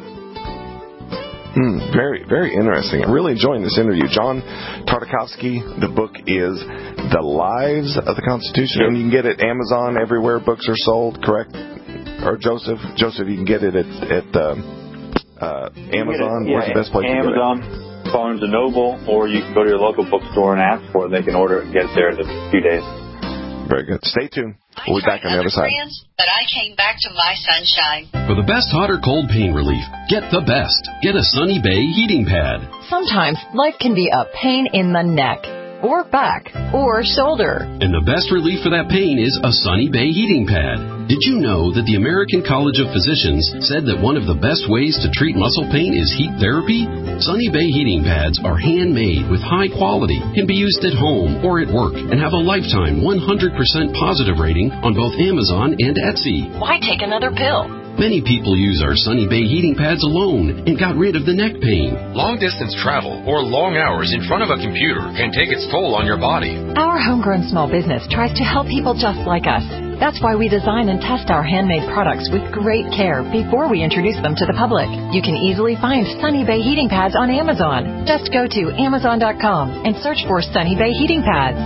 Hmm, very, very interesting. I'm really enjoying this interview. John Tartakovsky, the book is The Lives of the Constitution, and you can get it Amazon, everywhere books are sold, correct? Or Joseph? Joseph, you can get it at, at um, uh, Amazon. It, yeah, Where's the best place Amazon, to get it? Barnes and Noble, or you can go to your local bookstore and ask for it. They can order it and get it there in a few days. Very good. Stay tuned. We'll be back on the other side. Brands, but I came back to my Sunshine. For the best hot or cold pain relief, get the best. Get a Sunny Bay heating pad. Sometimes life can be a pain in the neck, or back, or shoulder. And the best relief for that pain is a Sunny Bay heating pad. Did you know that the American College of Physicians said that one of the best ways to treat muscle pain is heat therapy? Sunny Bay heating pads are handmade with high quality, can be used at home or at work, and have a lifetime one hundred percent positive rating on both Amazon and Etsy. Why take another pill? Many people use our Sunny Bay heating pads alone and got rid of the neck pain. Long-distance travel or long hours in front of a computer can take its toll on your body. Our homegrown small business tries to help people just like us. That's why we design and test our handmade products with great care before we introduce them to the public. You can easily find Sunny Bay heating pads on Amazon. Just go to amazon dot com and search for Sunny Bay heating pads.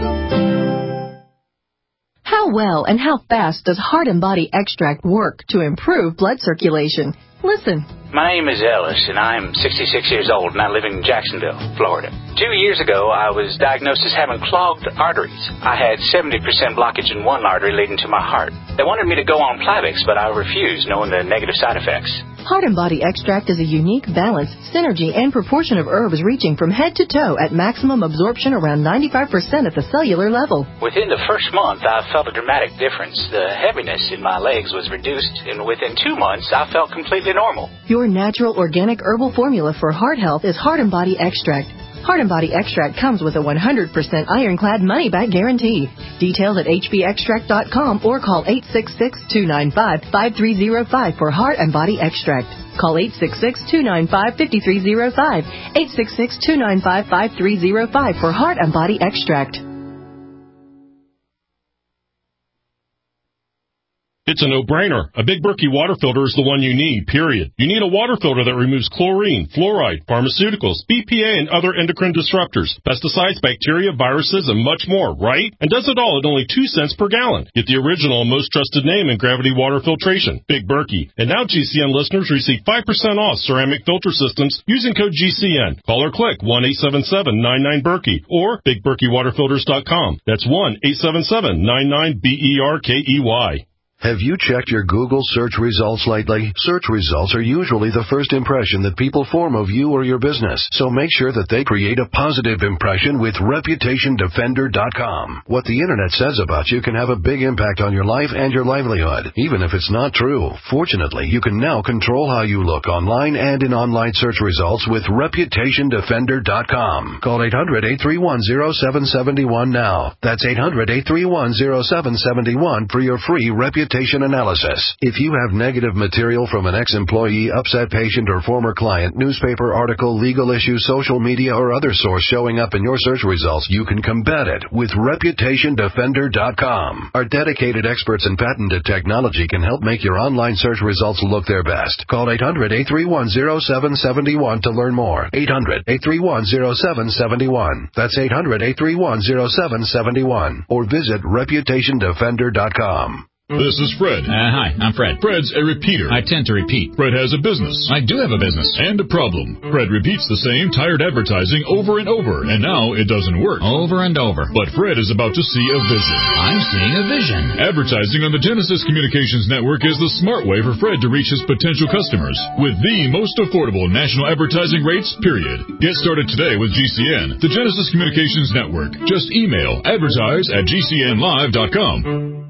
How well and how fast does Heart and Body Extract work to improve blood circulation? Listen. My name is Ellis, and I'm sixty-six years old, and I live in Jacksonville, Florida. Two years ago, I was diagnosed as having clogged arteries. I had seventy percent blockage in one artery leading to my heart. They wanted me to go on Plavix, but I refused, knowing the negative side effects. Heart and Body Extract is a unique balance, synergy, and proportion of herbs reaching from head to toe at maximum absorption around ninety-five percent at the cellular level. Within the first month, I felt a dramatic difference. The heaviness in my legs was reduced, and within two months, I felt completely normal. Your natural organic herbal formula for heart health is Heart and Body Extract. Heart and Body Extract comes with a one hundred percent ironclad money-back guarantee. Details at h b extract dot com or call eight six six, two nine five, five three zero five for Heart and Body Extract. Call eight six six, two nine five, five three zero five, eight six six, two nine five, five three zero five for Heart and Body Extract. It's a no-brainer. A Big Berkey water filter is the one you need, period. You need a water filter that removes chlorine, fluoride, pharmaceuticals, B P A, and other endocrine disruptors, pesticides, bacteria, viruses, and much more, right? And does it all at only two cents per gallon. Get the original and most trusted name in gravity water filtration, Big Berkey. And now G C N listeners receive five percent off ceramic filter systems using code G C N. Call or click one eight seven seven, nine nine, Berkey or big berkey water filters dot com. That's one eight seven seven, nine nine, B E R K E Y. Have you checked your Google search results lately? Search results are usually the first impression that people form of you or your business, so make sure that they create a positive impression with reputation defender dot com. What the internet says about you can have a big impact on your life and your livelihood, even if it's not true. Fortunately, you can now control how you look online and in online search results with reputation defender dot com. Call eight hundred, eight three one, zero seven seven one now. That's eight hundred, eight three one, zero seven seven one for your free reputation analysis. If you have negative material from an ex-employee, upset patient, or former client, newspaper article, legal issue, social media, or other source showing up in your search results, you can combat it with reputation defender dot com. Our dedicated experts in patented technology can help make your online search results look their best. Call eight hundred, eight three one, zero seven seven one to learn more. eight hundred, eight three one, zero seven seven one. That's eight hundred, eight three one, zero seven seven one. Or visit reputation defender dot com. This is Fred. Uh, hi, I'm Fred. Fred's a repeater. I tend to repeat. Fred has a business. I do have a business. And a problem. Fred repeats the same tired advertising over and over, and now it doesn't work. Over and over. But Fred is about to see a vision. I'm seeing a vision. Advertising on the Genesis Communications Network is the smart way for Fred to reach his potential customers with the most affordable national advertising rates, period. Get started today with G C N, the Genesis Communications Network. Just email advertise at g c n live dot com.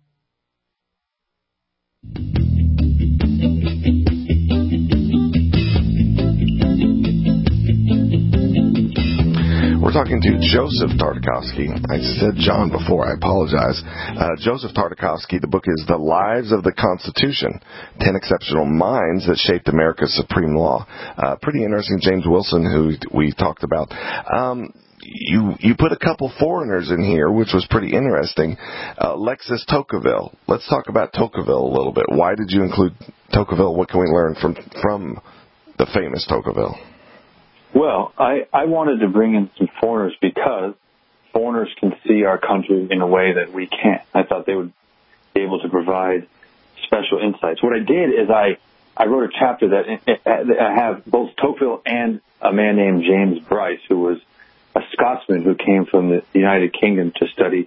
We're talking to Joseph Tartakovsky. I said John before. I apologize. Uh, Joseph Tartakovsky, the book is The Lives of the Constitution, ten Exceptional Minds That Shaped America's Supreme Law. Uh, pretty interesting. James Wilson, who we talked about. Um, You you put a couple foreigners in here, which was pretty interesting. Uh, Alexis Tocqueville. Let's talk about Tocqueville a little bit. Why did you include Tocqueville? What can we learn from from the famous Tocqueville? Well, I, I wanted to bring in some foreigners because foreigners can see our country in a way that we can't. I thought they would be able to provide special insights. What I did is I, I wrote a chapter that I have both Tocqueville and a man named James Bryce, who was a Scotsman who came from the United Kingdom to study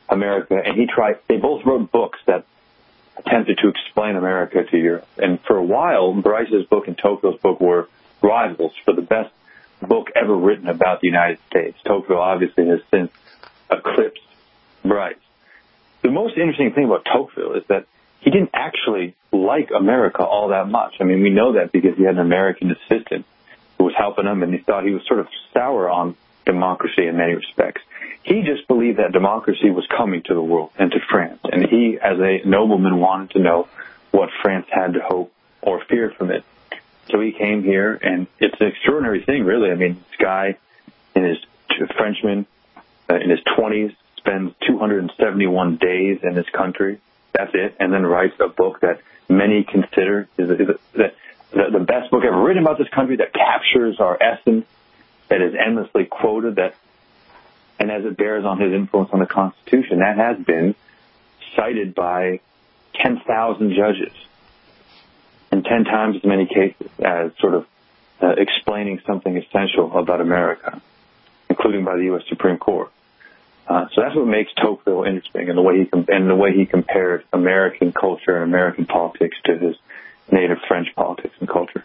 America, and he tried. They both wrote books that attempted to explain America to Europe. And for a while, Bryce's book and Tocqueville's book were rivals for the best book ever written about the United States. Tocqueville obviously has since eclipsed Bryce. The most interesting thing about Tocqueville is that he didn't actually like America all that much. I mean, we know that because he had an American assistant who was helping him, and he thought he was sort of sour on democracy in many respects. He just believed that democracy was coming to the world and to France, and he, as a nobleman, wanted to know what France had to hope or fear from it. So he came here, and it's an extraordinary thing, really. I mean, this guy, in his Frenchman, uh, in his twenties, spends two hundred seventy-one days in this country. That's it, and then writes a book that many consider is, is, is the, the best book ever written about this country, that captures our essence, that is endlessly quoted, that, and as it bears on his influence on the Constitution, that has been cited by ten thousand judges in ten times as many cases as sort of uh, explaining something essential about America, including by the U S Supreme Court. Uh, so that's what makes Tocqueville interesting, and the way he com- and the way he compared American culture and American politics to his native French politics and culture.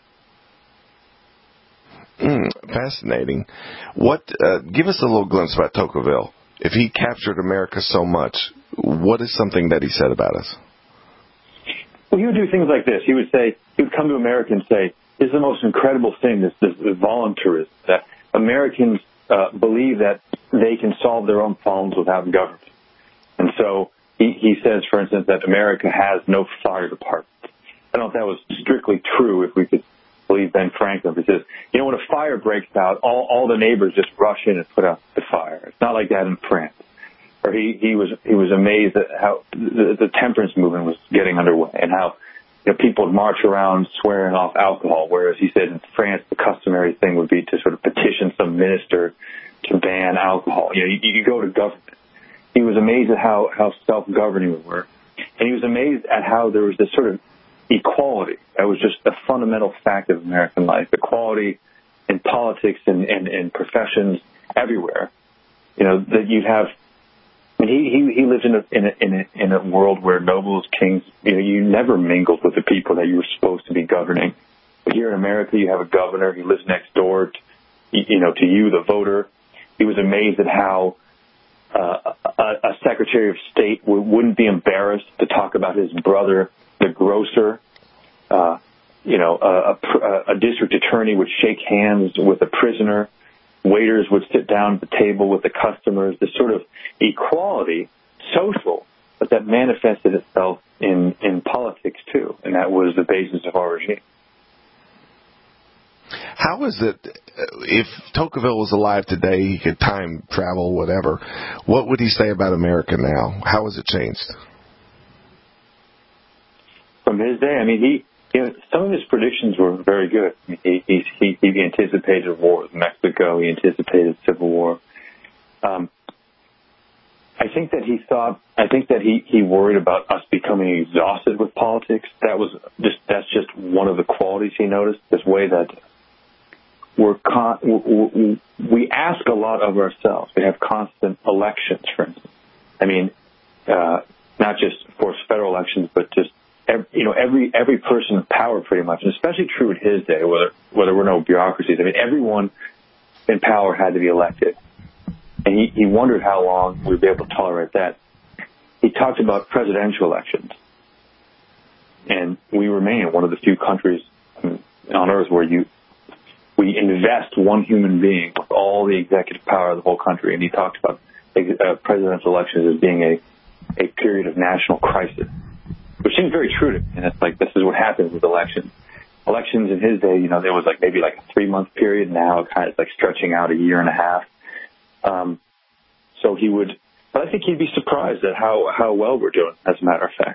Mm, fascinating. What? Uh, give us a little glimpse about Tocqueville. If he captured America so much, what is something that he said about us? Well, he would do things like this. He would say, he would come to America and say, "This is the most incredible thing. This, this, this voluntarism that Americans uh, believe that they can solve their own problems without government." And so he, he says, for instance, that America has no fire department. I don't know if that was strictly true, if we could believe Ben Franklin. He says, you know, when a fire breaks out, all, all the neighbors just rush in and put out the fire. It's not like that in France. Or he, he was he was amazed at how the, the temperance movement was getting underway, and how, you know, people would march around swearing off alcohol, whereas he said in France the customary thing would be to sort of petition some minister to ban alcohol. You know, you, you go to government. He was amazed at how, how self-governing we were. And he was amazed at how there was this sort of equality. That was just a fundamental fact of American life. Equality in politics and, and, and professions everywhere. You know, that you'd have, I mean, he, he, he lived in a, in a, in a, in a world where nobles, kings, you know, you never mingled with the people that you were supposed to be governing. But here in America, you have a governor who lives next door to, you know, to you, the voter. He was amazed at how uh, a, a Secretary of State w- wouldn't be embarrassed to talk about his brother, the grocer. Uh, you know, a, a, a district attorney would shake hands with a prisoner. Waiters would sit down at the table with the customers. This sort of equality, social, but that manifested itself in, in politics too, and that was the basis of our regime. How is it, if Tocqueville was alive today, he could time travel, whatever, what would he say about America now? How has it changed? From his day, I mean, he, you know, some of his predictions were very good. I mean, he, he, he, he anticipated war with Mexico. He anticipated civil war. Um, I think that he thought, I think that he, he worried about us becoming exhausted with politics. That was just, that's just one of the qualities he noticed, this way that We're con- we ask a lot of ourselves. We have constant elections, for instance. I mean, uh, not just, of course, federal elections, but just every, you know, every every person in power, pretty much, and especially true in his day, where where there were no bureaucracies. I mean, everyone in power had to be elected, and he, he wondered how long we'd be able to tolerate that. He talked about presidential elections, and we remain one of the few countries on earth where you. We invest one human being with all the executive power of the whole country. And he talked about uh, presidential elections as being a, a period of national crisis, which seems very true to me. And it's like, this is what happens with elections. Elections in his day, you know, there was like maybe like a three-month period. Now it kind of like stretching out a year and a half. Um, so he would, but I think he'd be surprised at how, how well we're doing, as a matter of fact.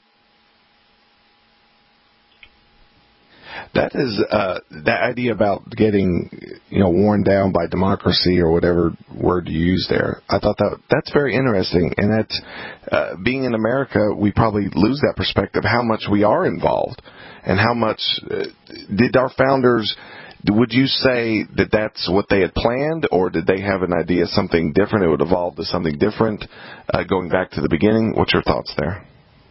That is uh, that idea about getting, you know, worn down by democracy or whatever word you use there. I thought that that's very interesting, and that's uh, being in America, we probably lose that perspective how much we are involved, and how much uh, did our founders would you say that that's what they had planned, or did they have an idea of something different? It would evolve to something different, uh, going back to the beginning. What's your thoughts there?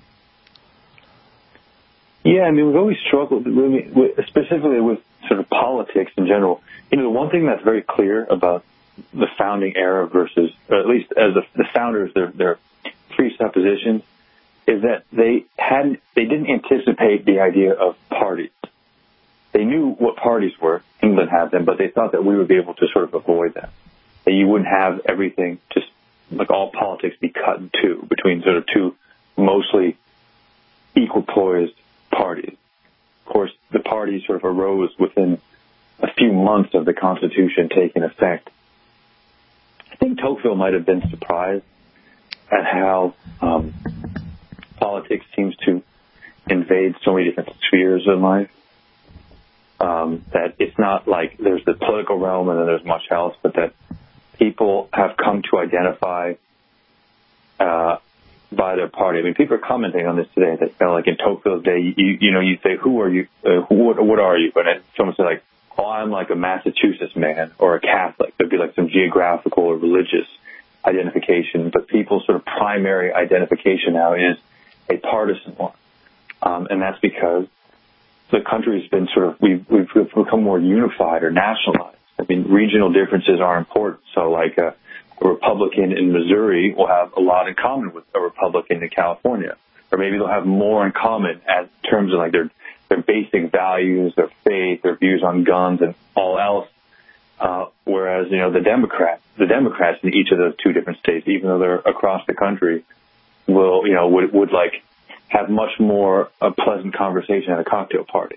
Yeah, I mean, we've always struggled, with, specifically with sort of politics in general. You know, the one thing that's very clear about the founding era versus, or at least as the, the founders, their, their presuppositions, is that they hadn't, they didn't anticipate the idea of parties. They knew what parties were. England had them, but they thought that we would be able to sort of avoid them. That you wouldn't have everything just like all politics be cut in two between sort of two mostly equal poised parties. Of course, the parties sort of arose within a few months of the Constitution taking effect. I think Tocqueville might have been surprised at how um, politics seems to invade so many different spheres in life. Um, that it's not like there's the political realm and then there's much else, but that people have come to identify uh, by their party. I mean, people are commenting on this today that, you know, like in Tocqueville's day, you, you know, you say, who are you, uh, who, what, what are you? And someone say like, oh, I'm like a Massachusetts man or a Catholic. There'd be like some geographical or religious identification, but people's sort of primary identification now is a partisan one. Um, and that's because the country's been sort of, we've, we've become more unified or nationalized. I mean, regional differences are important. So like a, a Republican in Missouri will have a lot in common with a Republican in California. Or maybe they'll have more in common as terms of like their, their basic values, their faith, their views on guns and all else. Uh, whereas, you know, the Democrats, the Democrats in each of those two different states, even though they're across the country, will, you know, would, would like, have much more a pleasant conversation at a cocktail party.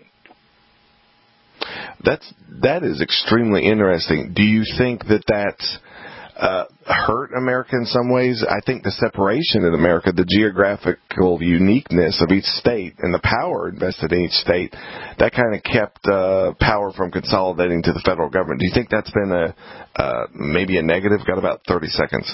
That's that is extremely interesting. Do you think that that's uh, hurt America in some ways? I think the separation in America, the geographical uniqueness of each state and the power invested in each state, that kind of kept uh, power from consolidating to the federal government. Do you think that's been a uh, maybe a negative? Got about thirty seconds.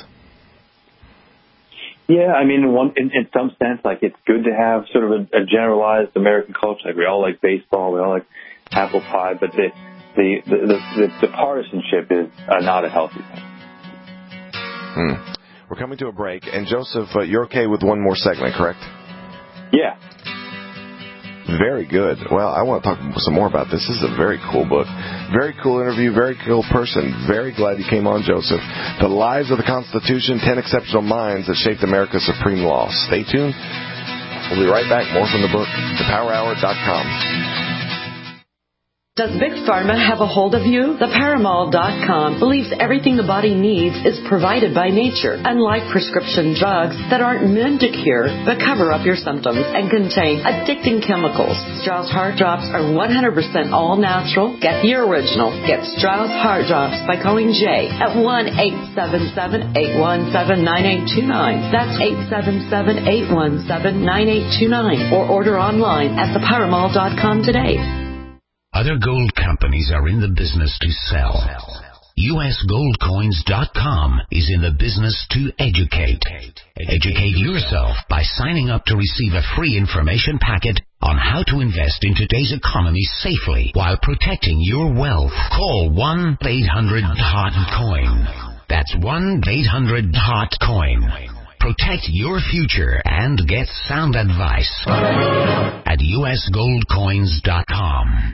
Yeah, I mean, in, one, in, in some sense, like it's good to have sort of a, a generalized American culture. Like we all like baseball, we all like apple pie, but the the the, the, the, the partisanship is uh, not a healthy thing. Hmm. We're coming to a break, and Joseph, uh, you're okay with one more segment, correct? Yeah. Very good. Well, I want to talk some more about this. This is a very cool book. Very cool interview. Very cool person. Very glad you came on, Joseph. The Lives of the Constitution, ten Exceptional Minds That Shaped America's Supreme Law. Stay tuned. We'll be right back. More from the book, the power hour dot com. Does Big Pharma have a hold of you? The Paramall dot com believes everything the body needs is provided by nature, unlike prescription drugs that aren't meant to cure but cover up your symptoms and contain addicting chemicals. Strauss Heart Drops are one hundred percent all natural. Get the original. Get Strauss Heart Drops by calling Jay at one eight seven seven, eight one seven, nine eight two nine. That's eight seven seven, eight one seven, nine eight two nine. Or order online at the Paramall dot com today. Other gold companies are in the business to sell. U S gold coins dot com is in the business to educate. Educate yourself by signing up to receive a free information packet on how to invest in today's economy safely while protecting your wealth. Call one eight hundred hot coin. That's one eight hundred hot coin. Protect your future and get sound advice at U S gold coins dot com.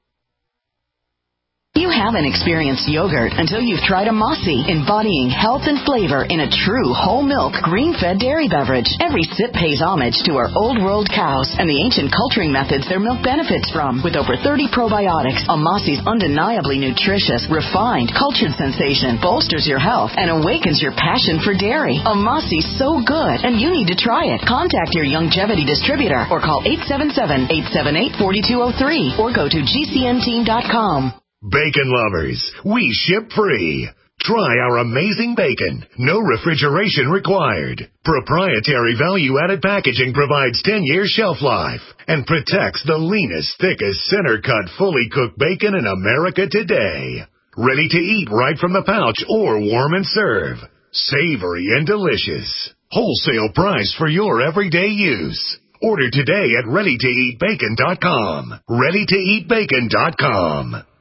You haven't experienced yogurt until you've tried a Mossy, embodying health and flavor in a true whole milk, green-fed dairy beverage. Every sip pays homage to our old world cows and the ancient culturing methods their milk benefits from. With over thirty probiotics, a Mossy's undeniably nutritious, refined, cultured sensation bolsters your health and awakens your passion for dairy. A Mossy's so good, and you need to try it. Contact your Youngevity distributor or call eight seven seven, eight seven eight, four two zero three or go to G C N team dot com. Bacon lovers, we ship free. Try our amazing bacon. No refrigeration required. Proprietary value-added packaging provides ten years shelf life and protects the leanest, thickest, center-cut, fully cooked bacon in America today. Ready to eat right from the pouch or warm and serve. Savory and delicious. Wholesale price for your everyday use. Order today at ready to eat bacon dot com. ready to eat bacon dot com.